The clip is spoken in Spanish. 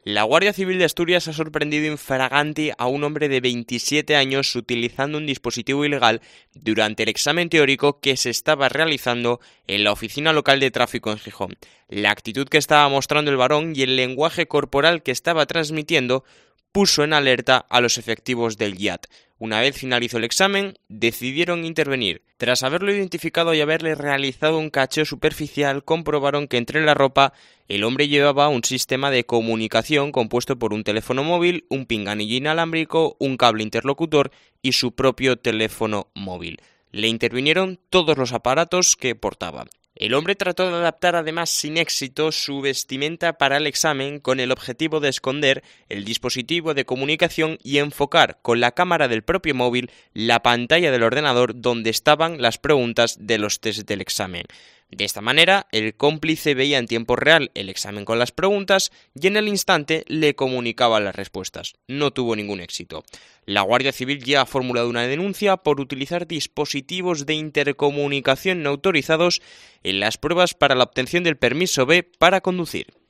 La Guardia Civil de Asturias ha sorprendido infraganti a un hombre de 27 años utilizando un dispositivo ilegal durante el examen teórico que se estaba realizando en la oficina local de tráfico en Gijón. La actitud que estaba mostrando el varón y el lenguaje corporal que estaba transmitiendo puso en alerta a los efectivos del GIAT. Una vez finalizó el examen, decidieron intervenir. Tras haberlo identificado y haberle realizado un cacheo superficial, comprobaron que entre la ropa el hombre llevaba un sistema de comunicación compuesto por un teléfono móvil, un pinganillo inalámbrico, un cable interlocutor y su propio teléfono móvil. Le intervinieron todos los aparatos que portaba. El hombre trató de adaptar además sin éxito su vestimenta para el examen con el objetivo de esconder el dispositivo de comunicación y enfocar con la cámara del propio móvil la pantalla del ordenador donde estaban las preguntas de los test del examen. De esta manera, el cómplice veía en tiempo real el examen con las preguntas y en el instante le comunicaba las respuestas. No tuvo ningún éxito. La Guardia Civil ya ha formulado una denuncia por utilizar dispositivos de intercomunicación no autorizados en las pruebas para la obtención del permiso B para conducir.